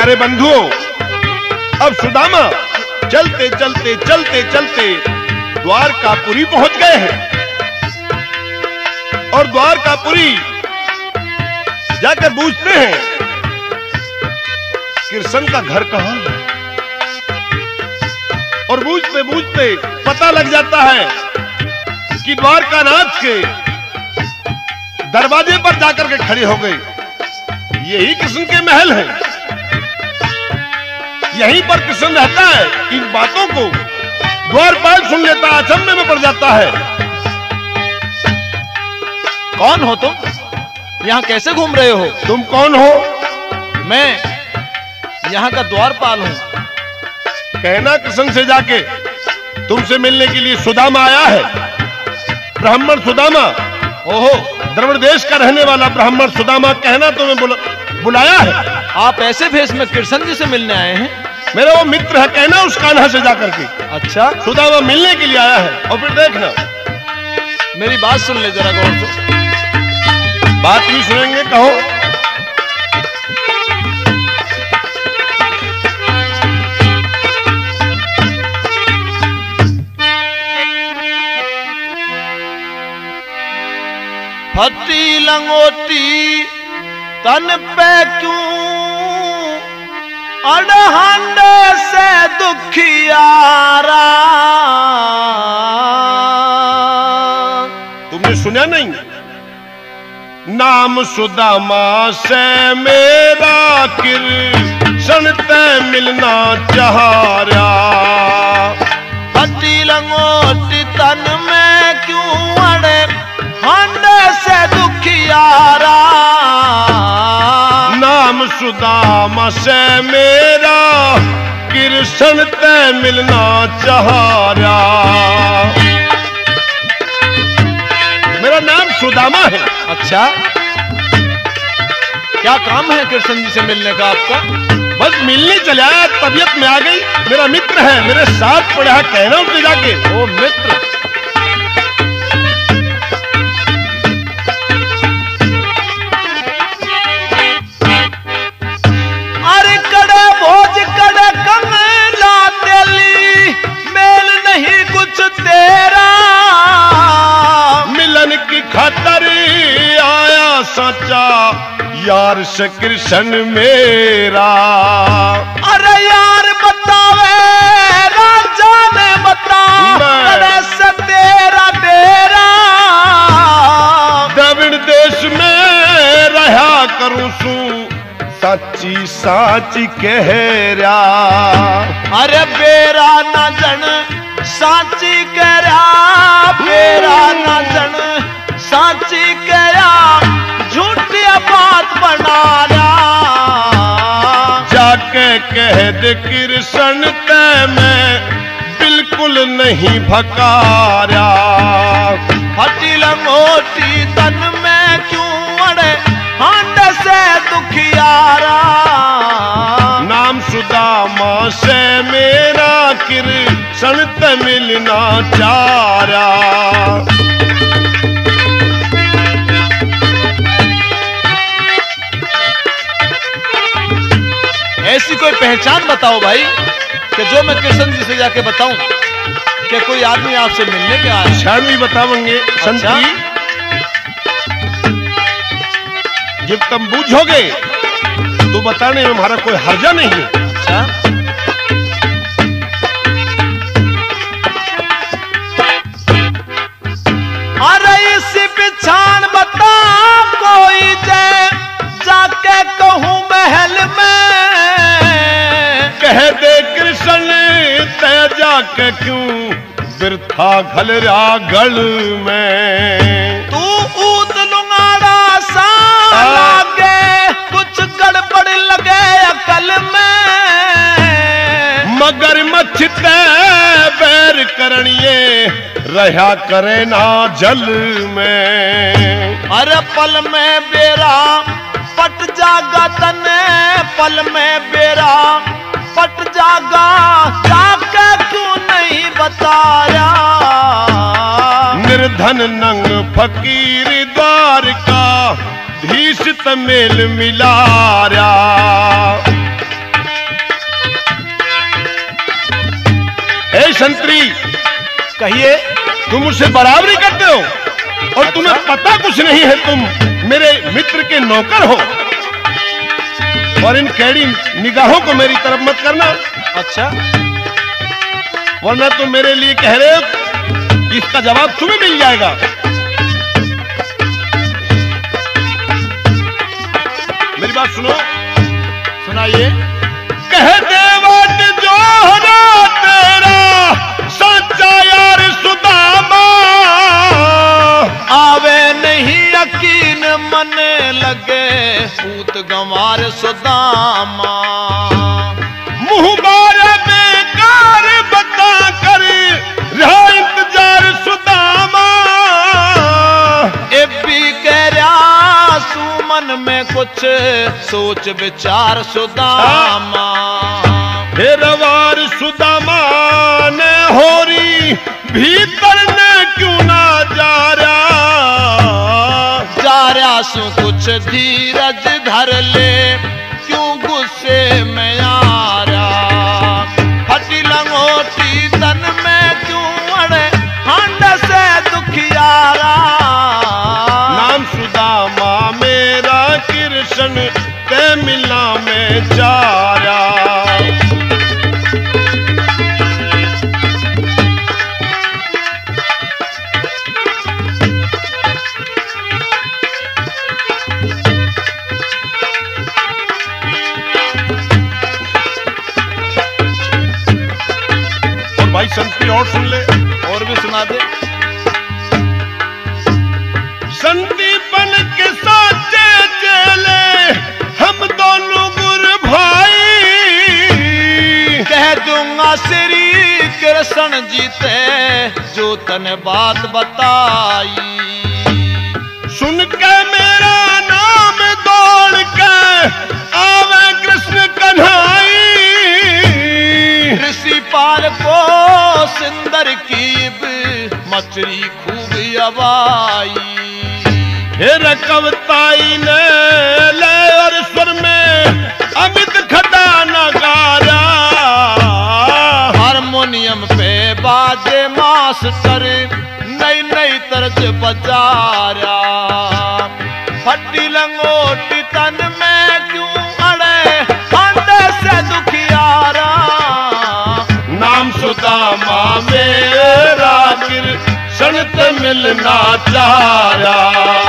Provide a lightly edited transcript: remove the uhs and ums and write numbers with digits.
प्यारे बंधुओं, अब सुदामा चलते चलते चलते चलते द्वारकापुरी पहुंच गए हैं और द्वारकापुरी जाकर पूछते हैं कृष्ण का घर कहां है। और पूछते पूछते पता लग जाता है कि द्वारकानाथ के दरवाजे पर जाकर के खड़े हो गए। यही कृष्ण के महल है, यहीं पर कृष्ण रहता है। इन बातों को द्वारपाल सुन लेता है, अचंभे में पड़ जाता है। कौन हो तुम? यहाँ कैसे घूम रहे हो? तुम कौन हो? मैं यहाँ का द्वारपाल हूँ। कहना कृष्ण से जाके तुमसे मिलने के लिए सुदामा आया है। ब्राह्मण सुदामा, ओहो, द्रविड़ देश का रहने वाला ब्राह्मण सुदामा कहना तुम्हें बुलाया है। आप ऐसे भेष में कृष्ण जी से मिलने आए हैं? मेरा वो मित्र है, कहना उस कान्हा से जाकर के। अच्छा, सुदामा मिलने के लिए आया है। और फिर देखना, मेरी बात सुन ले जरा गौर से। बात ही सुनेंगे, कहो। फटी लंगोटी तन पे क्यों अड़हंड से दुखियारा। तुमने सुना नहीं? नाम सुदामा से मेरा कृष्ण ते मिलना चाह रहा। फटी लंगोटी तन में क्यों अड़े हंड से दुखियारा। नाम सुदामा से मेरा कृष्ण ते मिलना चाह रहा। मेरा नाम सुदामा है। अच्छा, क्या काम है कृष्ण जी से मिलने का आपका? बस मिलने चला, तबीयत में आ गई। मेरा मित्र है, मेरे साथ पड़ा है, कहना उसने जाके। ओ मित्र, अरे कड़े भोज कड़े कमला तेली मेल नहीं कुछ तेरा। मिलन की खातर आया सच्चा यार से कृष्ण मेरा। अरे यार बतावे राजा ने बता कड़े से तेरा डेरा। द्रविड़ देश में रहा करूं सू साची साची कह रहा। अरे बेरा न जन साची कह रहा, बेरा न जन साची कह रहा, झूठी बात बना रहा। जाके कह दे कृष्ण ते मैं बिल्कुल नहीं भकारा। फटी लंगोटी तन में क्यों अड़े हंड से दुखियारा। नाम सुदामा से मेरा कृष्ण ते मिलना चारा। ऐसी कोई पहचान बताओ भाई कि जो मैं कृष्ण जी से जाके बताऊं कि कोई आदमी आपसे मिलने के आया। क्षण भी बतावेंगे संत अच्छा? जी। जब तुम बूझोगे तो बताने में हमारा कोई हर्जा नहीं है। अच्छा, अरे इसी पिछाड़ बता कोई जय जाके कहूं महल में। कह दे कृष्ण ते जाके क्यों बिरथा घल रहा गल में। तू ऊत लुंगाड़ा सा लागे कुछ गड़बड़ लगे अकल में। मगर मच्छते बैर करनिए रहा करे ना जल में। अरे पल में बेरा पट जागा तने, पल में बेरा पट जागा जाके क्यों नहीं बताया। निर्धन नंग फकीर द्वारका धीश तमेल मिलारा। संतरी, कहिए। तुम मुझसे बराबरी करते हो और तुम्हें पता कुछ नहीं है, तुम मेरे मित्र के नौकर हो और इन कैडी निगाहों को मेरी तरफ मत करना। अच्छा, वरना तुम मेरे लिए कह रहे हो, इसका जवाब तुम्हें मिल जाएगा। मेरी बात सुनो। सुनाइए। कह दे बात जो होना तेरा सच्चा यार सुदामा, आवे नहीं यकीन मन लगे पूत गंवार सुदामा। मुंह मारे बेकार बता कर रहा इंतजार सुदामा। ए भी कह रहा सुमन में कुछ सोच विचार सुदामा। हेरवार सुदामा ने होरी भीतर ने क्यों ना जा रहा सु कुछ धीरज धर ले, क्यों गुस्से में आ रहा। फटी लंगोटी तन में क्यों अड़े हंड से दुखियारा। नाम सुदामा मेरा कृष्ण ते मिला में जा रहा। भाई संती और सुन ले, और भी सुना दे। संती बन के साचे चले हम दोनों गुरु भाई। कह दूंगा श्री कृष्ण जीते जो तने बात बताई। सुन के मेरा नाम दौड़ के आवे कृष्ण कन्हाई। ऋषि पाल को सिंदर की मछली खूब अबाई। फिर कवताई ने ले और स्वर में अमित खटा नगारा। हारमोनियम पे बाजे मास्टर नई नई तर्ज बजा रहा। फटी लंगोटी तन में क्यों अड़े हंडे से दुखियारा। नाम सुदामा मेरा कृष्ण ते मिलना चाह रहा।